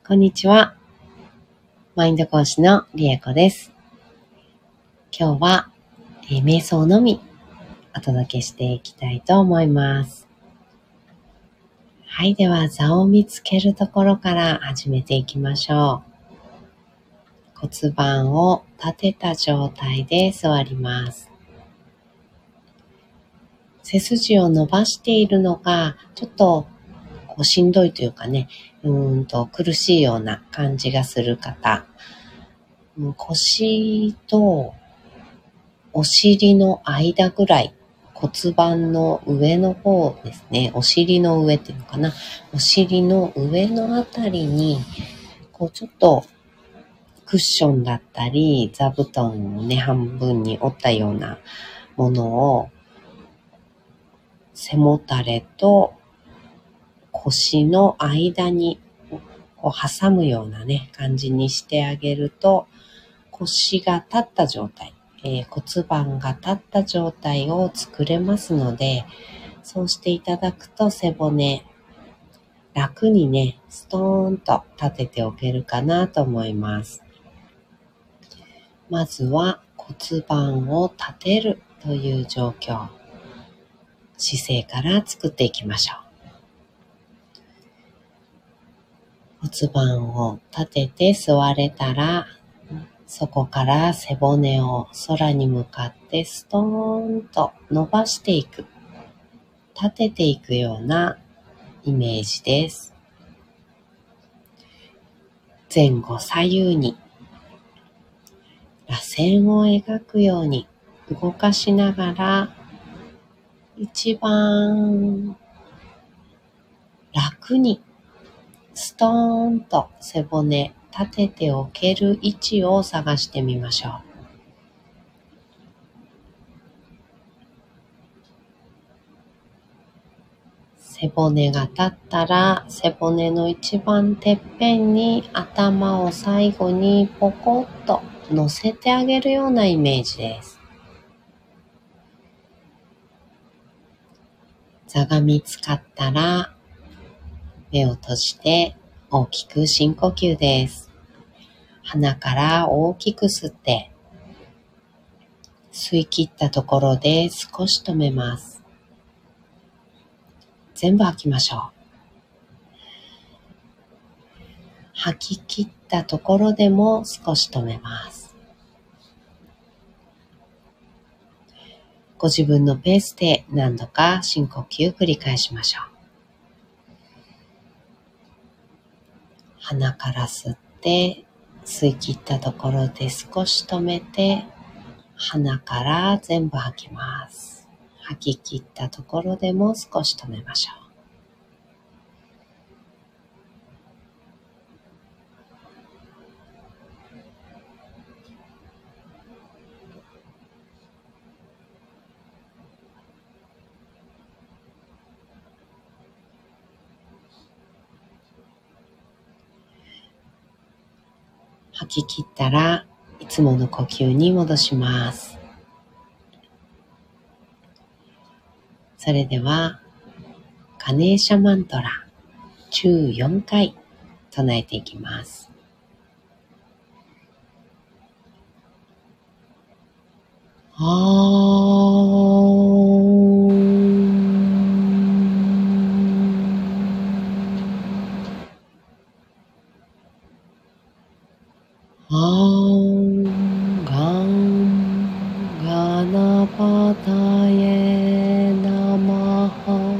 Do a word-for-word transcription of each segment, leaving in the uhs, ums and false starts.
こんにちは。マインド講師のりえこです。今日は、えー、瞑想のみお届けしていきたいと思います。はい、では座を見つけるところから始めていきましょう。骨盤を立てた状態で座ります。背筋を伸ばしているのがちょっとこうしんどいというかね、うーんと苦しいような感じがする方、腰とお尻の間ぐらい、骨盤の上の方ですね、お尻の上っていうのかな、お尻の上のあたりにこうちょっとクッションだったり座布団をね半分に折ったようなものを背もたれと腰の間にこう挟むようなね感じにしてあげると、腰が立った状態、えー、骨盤が立った状態を作れますので、そうしていただくと背骨楽にねストーンと立てておけるかなと思います。まずは骨盤を立てるという状況、姿勢から作っていきましょう。骨盤を立てて座れたら、そこから背骨を空に向かってストーンと伸ばしていく、立てていくようなイメージです。前後左右に螺旋を描くように動かしながら、一番楽にストーンと背骨立てておける位置を探してみましょう。背骨が立ったら、背骨の一番てっぺんに頭を最後にポコッと乗せてあげるようなイメージです。座が見つかったら、目を閉じて大きく深呼吸です。鼻から大きく吸って、吸い切ったところで少し止めます。全部吐きましょう。吐き切ったところでも少し止めます。ご自分のペースで何度か深呼吸繰り返しましょう。鼻から吸って吸い切ったところで少し止めて、鼻から全部吐きます。吐き切ったところでも少し止めましょう。吐き切ったらいつもの呼吸に戻します。それではガネーシャマントラじゅうよんかい唱えていきます。あーアーガンガナパタエナマハ、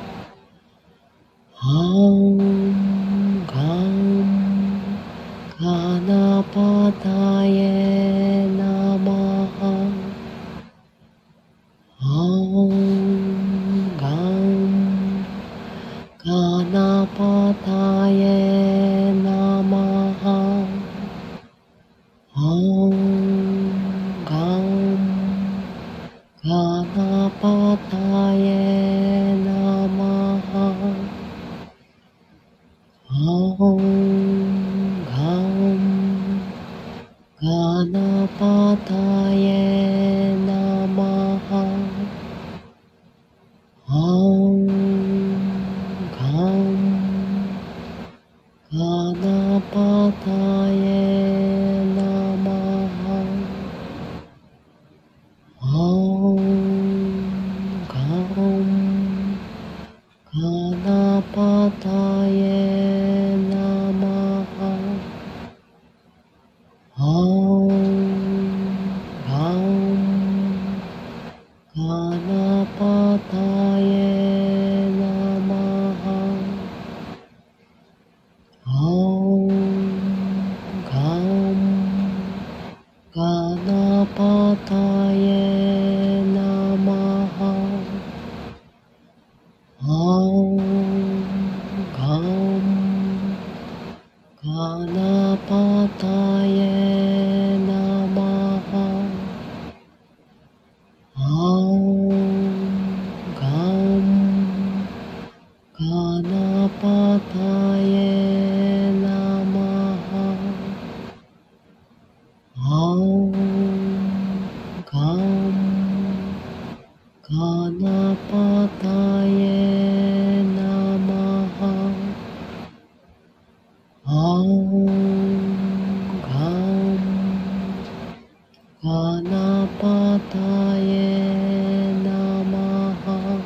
アーガンガナパタエナマハ、アーガンガナパタエナマハ、アーガンガナパタエナマハ、アーガンガナパタエナマハ、アーガンガナパタエナマハ。オンガンガナパタエナマハ。オンガンガナパタエナマハ。オンガンガナパタエナマハ。オンガンガナパタエナマハ。オンガンガナパタエナマハ。オンガンガナパタエナマハ。オンガンガナパタエナマハ。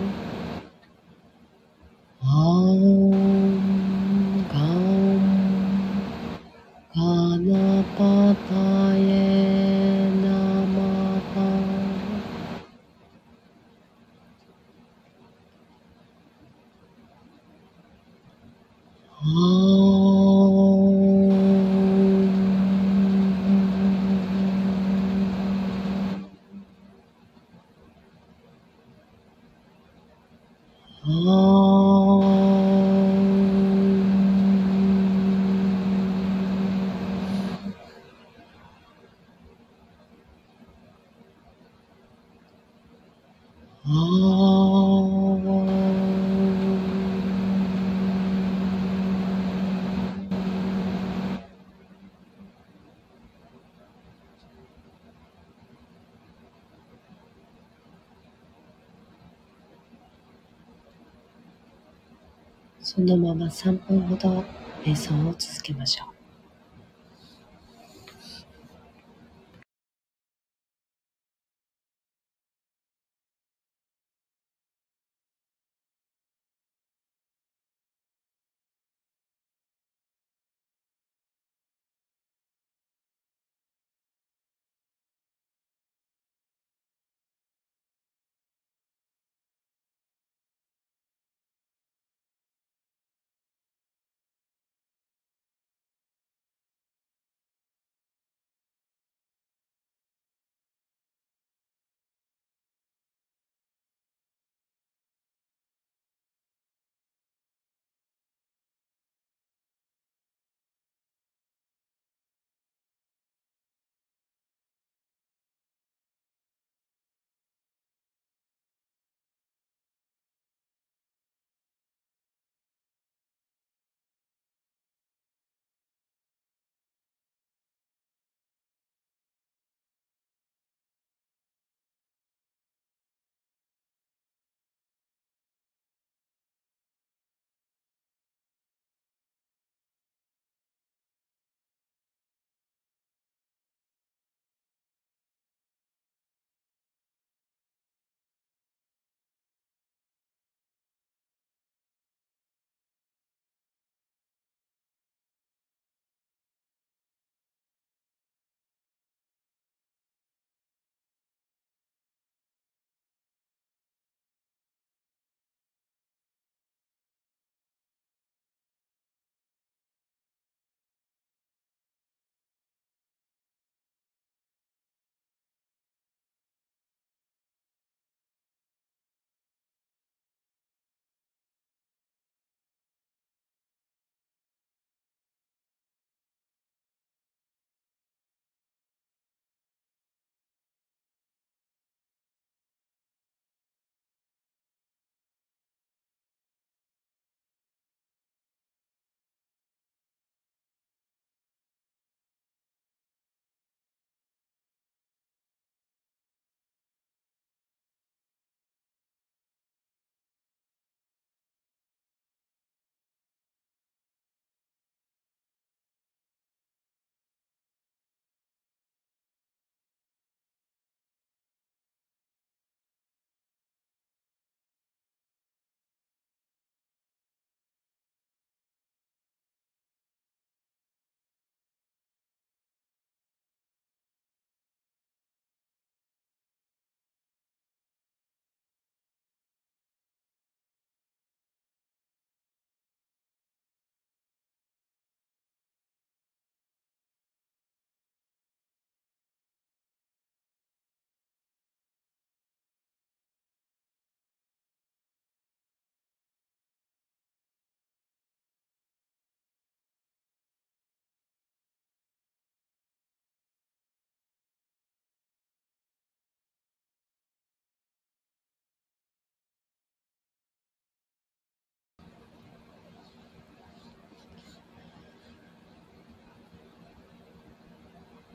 オンガンガナパタエナマハ。そのままさんぷんほど瞑想を続けましょう。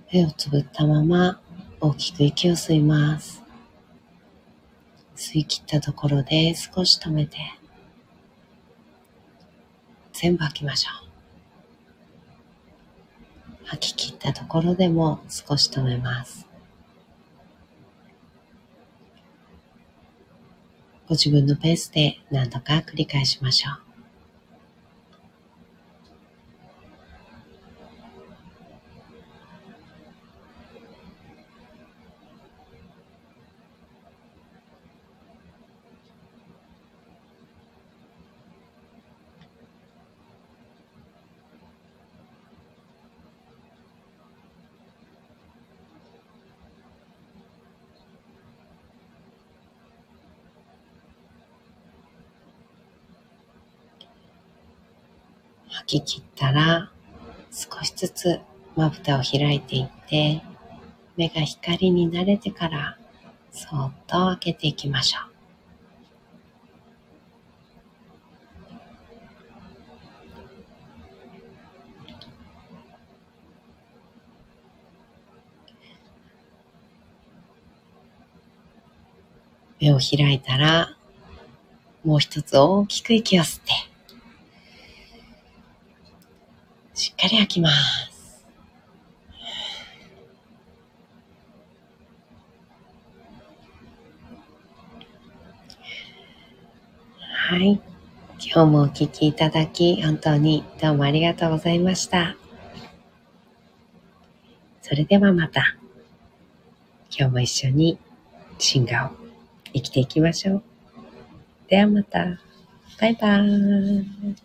目をつぶったまま大きく息を吸います。吸い切ったところで少し止めて、全部吐きましょう。吐き切ったところでも少し止めます。ご自分のペースで何度か繰り返しましょう。吐き切ったら少しずつまぶたを開いていって、目が光に慣れてからそーっと開けていきましょう。目を開いたらもう一つ大きく息を吸ってしっかり吐きます。はい、今日もお聞きいただき本当にどうもありがとうございました。それではまた今日も一緒にシンガを生きていきましょう。ではまた。バイバーイ。